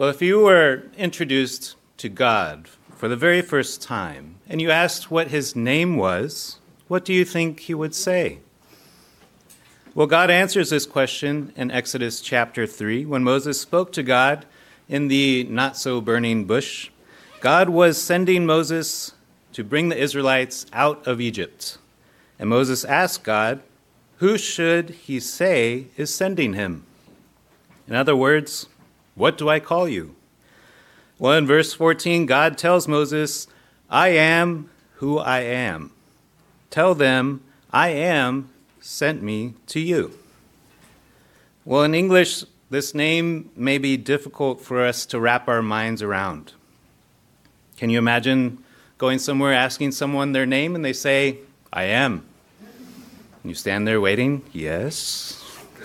Well, if you were introduced to God for the very first time and you asked what his name was, what do you think he would say? Well, God answers this question in Exodus chapter 3 when Moses spoke to God in the not-so-burning bush. God was sending Moses to bring the Israelites out of Egypt. And Moses asked God, who should he say is sending him? In other words, what do I call you? Well, in verse 14, God tells Moses, I am who I am. Tell them, I am sent me to you. Well, in English, this name may be difficult for us to wrap our minds around. Can you imagine going somewhere, asking someone their name, and they say, I am? And you stand there waiting, yes.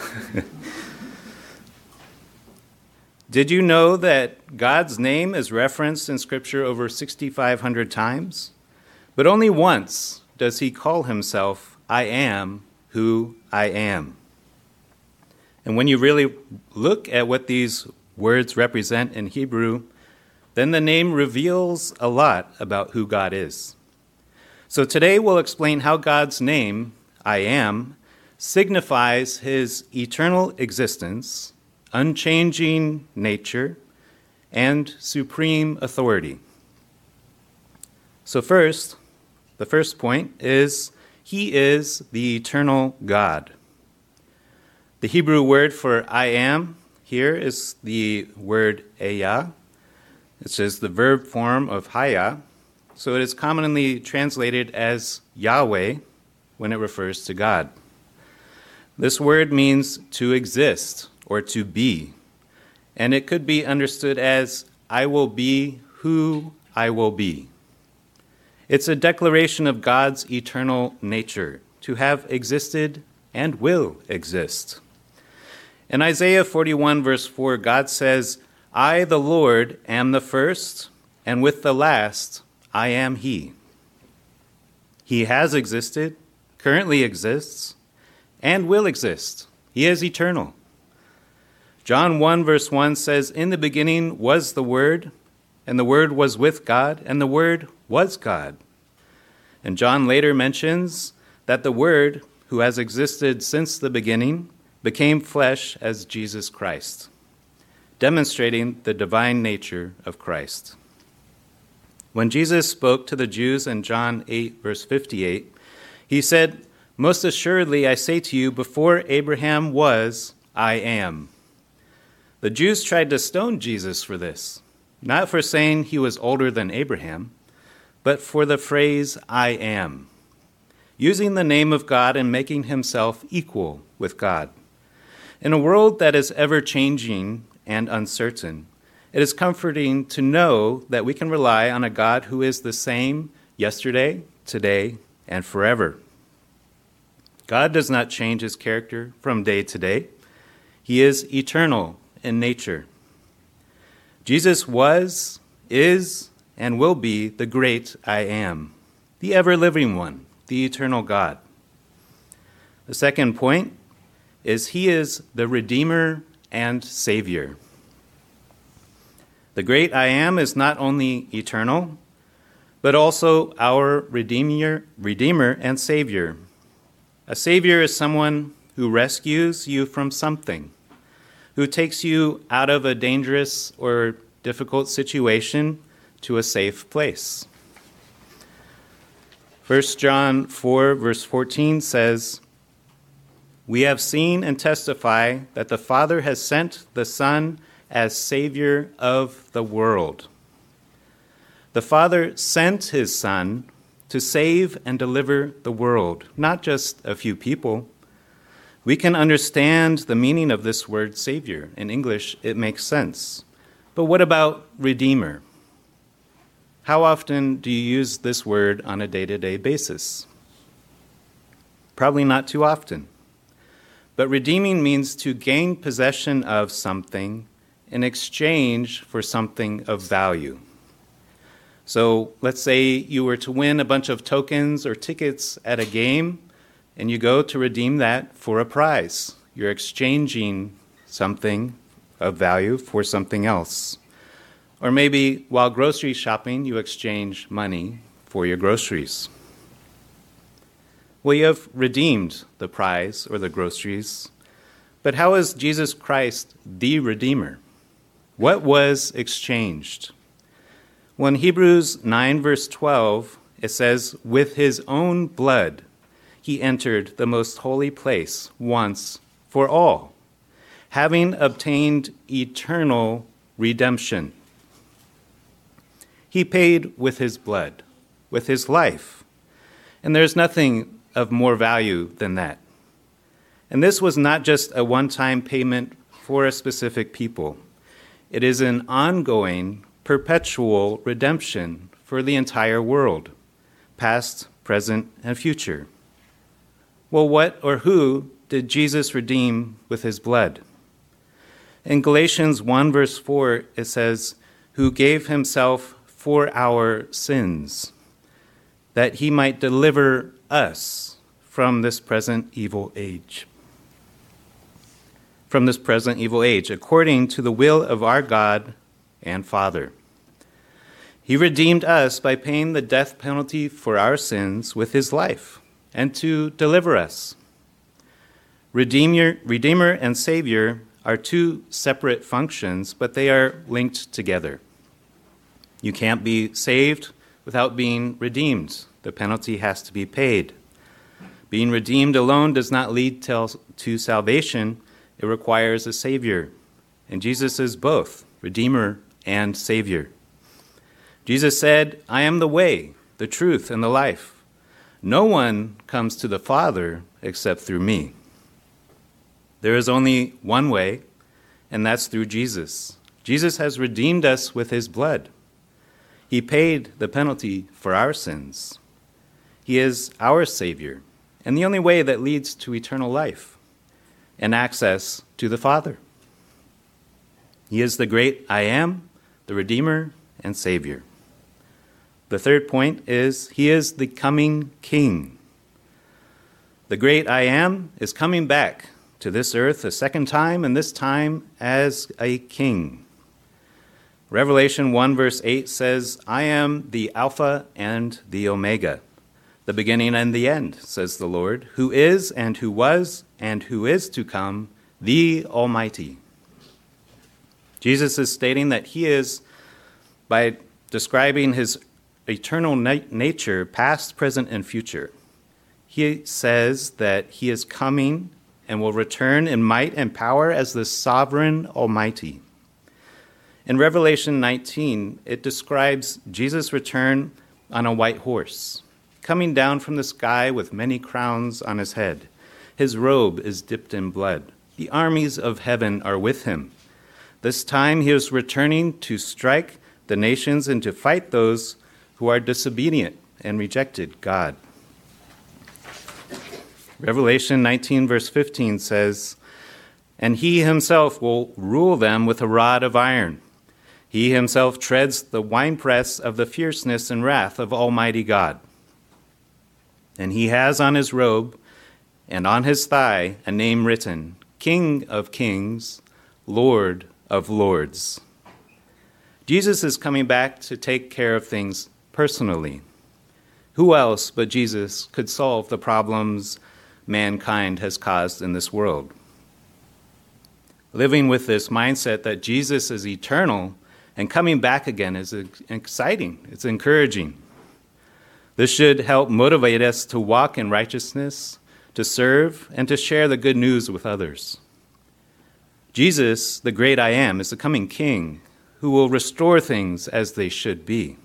Did you know that God's name is referenced in Scripture over 6,500 times? But only once does he call himself, I am who I am. And when you really look at what these words represent in Hebrew, then the name reveals a lot about who God is. So today we'll explain how God's name, I am, signifies his eternal existence, unchanging nature, and supreme authority. So first, the first point is, he is the eternal God. The Hebrew word for I am here is the word eya. It's just the verb form of haya, so it is commonly translated as Yahweh when it refers to God. This word means to exist or to be, and it could be understood as I will be who I will be. It's a declaration of God's eternal nature, to have existed and will exist. In Isaiah 41 verse 4, God says, I, the Lord, am the first, and with the last, I am he. He has existed, currently exists, and will exist. He is eternal. John 1 verse 1 says, in the beginning was the Word, and the Word was with God, and the Word was God. And John later mentions that the Word, who has existed since the beginning, became flesh as Jesus Christ, demonstrating the divine nature of Christ. When Jesus spoke to the Jews in John 8 verse 58, he said, most assuredly I say to you, before Abraham was, I am. The Jews tried to stone Jesus for this, not for saying he was older than Abraham, but for the phrase, I am, using the name of God and making himself equal with God. In a world that is ever-changing and uncertain, it is comforting to know that we can rely on a God who is the same yesterday, today, and forever. God does not change his character from day to day. He is eternal in nature. Jesus was, is, and will be the great I am, the ever-living one, the eternal God. The second point is he is the Redeemer and Savior. The great I am is not only eternal, but also our Redeemer and Savior. A Savior is someone who rescues you from something, who takes you out of a dangerous or difficult situation to a safe place. 1 John 4, verse 14 says, we have seen and testify that the Father has sent the Son as Savior of the world. The Father sent his Son to save and deliver the world, not just a few people. We can understand the meaning of this word Savior. In English, it makes sense. But what about Redeemer? How often do you use this word on a day-to-day basis? Probably not too often. But redeeming means to gain possession of something in exchange for something of value. So let's say you were to win a bunch of tokens or tickets at a game, and you go to redeem that for a prize. You're exchanging something of value for something else. Or maybe while grocery shopping, you exchange money for your groceries. Well, you have redeemed the prize or the groceries, but how is Jesus Christ the Redeemer? What was exchanged? Well, in Hebrews 9, verse 12, it says, with his own blood, he entered the most holy place once for all, having obtained eternal redemption. He paid with his blood, with his life, and there's nothing of more value than that. And this was not just a one-time payment for a specific people. It is an ongoing, perpetual redemption for the entire world, past, present, and future. Well, what or who did Jesus redeem with his blood? In Galatians 1, verse 4, it says, who gave himself for our sins, that he might deliver us from this present evil age. From this present evil age, according to the will of our God and Father. He redeemed us by paying the death penalty for our sins with his life, and to deliver us. Redeemer and Savior are two separate functions, but they are linked together. You can't be saved without being redeemed. The penalty has to be paid. Being redeemed alone does not lead to salvation. It requires a Savior. And Jesus is both, Redeemer and Savior. Jesus said, I am the way, the truth, and the life. No one comes to the Father except through me. There is only one way, and that's through Jesus. Jesus has redeemed us with his blood. He paid the penalty for our sins. He is our Savior, and the only way that leads to eternal life and access to the Father. He is the great I am, the Redeemer and Savior. The third point is he is the coming King. The great I am is coming back to this earth a second time, and this time as a king. Revelation 1 verse 8 says, I am the Alpha and the Omega, the beginning and the end, says the Lord, who is and who was and who is to come, the Almighty. Jesus is stating that he is, by describing his eternal nature, past, present, and future, he says that he is coming and will return in might and power as the sovereign Almighty. In Revelation 19, it describes Jesus' return on a white horse, coming down from the sky with many crowns on his head. His robe is dipped in blood. The armies of heaven are with him. This time he is returning to strike the nations and to fight those who are disobedient and rejected God. Revelation 19 verse 15 says, and he himself will rule them with a rod of iron. He himself treads the winepress of the fierceness and wrath of Almighty God. And he has on his robe and on his thigh a name written, King of Kings, Lord of Lords. Jesus is coming back to take care of things personally. Who else but Jesus could solve the problems mankind has caused in this world? Living with this mindset that Jesus is eternal and coming back again is exciting. It's encouraging. This should help motivate us to walk in righteousness, to serve, and to share the good news with others. Jesus, the great I am, is the coming King who will restore things as they should be.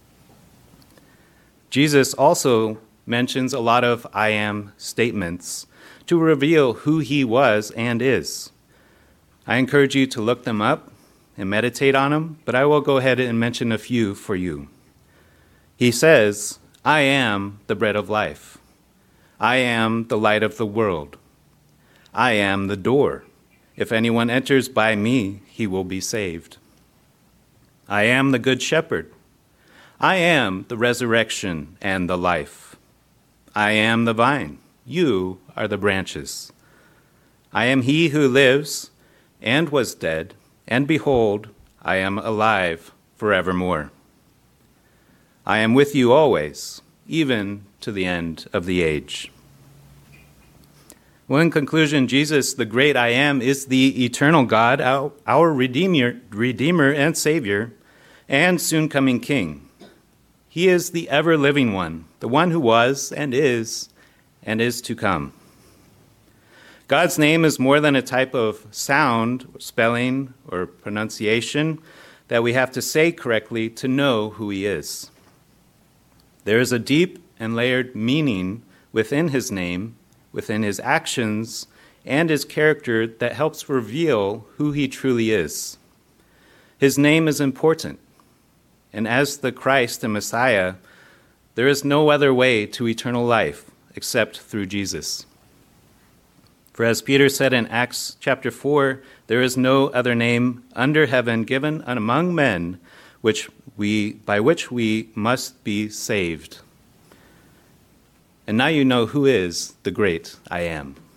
Jesus also mentions a lot of I am statements to reveal who he was and is. I encourage you to look them up and meditate on them, but I will go ahead and mention a few for you. He says, I am the bread of life. I am the light of the world. I am the door. If anyone enters by me, he will be saved. I am the good shepherd. I am the resurrection and the life. I am the vine. You are the branches. I am he who lives and was dead, and behold, I am alive forevermore. I am with you always, even to the end of the age. Well, in conclusion, Jesus, the great I am, is the eternal God, our Redeemer and Savior, and soon-coming King. He is the ever-living one, the one who was and is to come. God's name is more than a type of sound, spelling, or pronunciation that we have to say correctly to know who he is. There is a deep and layered meaning within his name, within his actions, and his character that helps reveal who he truly is. His name is important, and as the Christ and Messiah, there is no other way to eternal life except through Jesus. For as Peter said in Acts chapter 4, there is no other name under heaven given among men by which we must be saved. And now you know who is the great I am.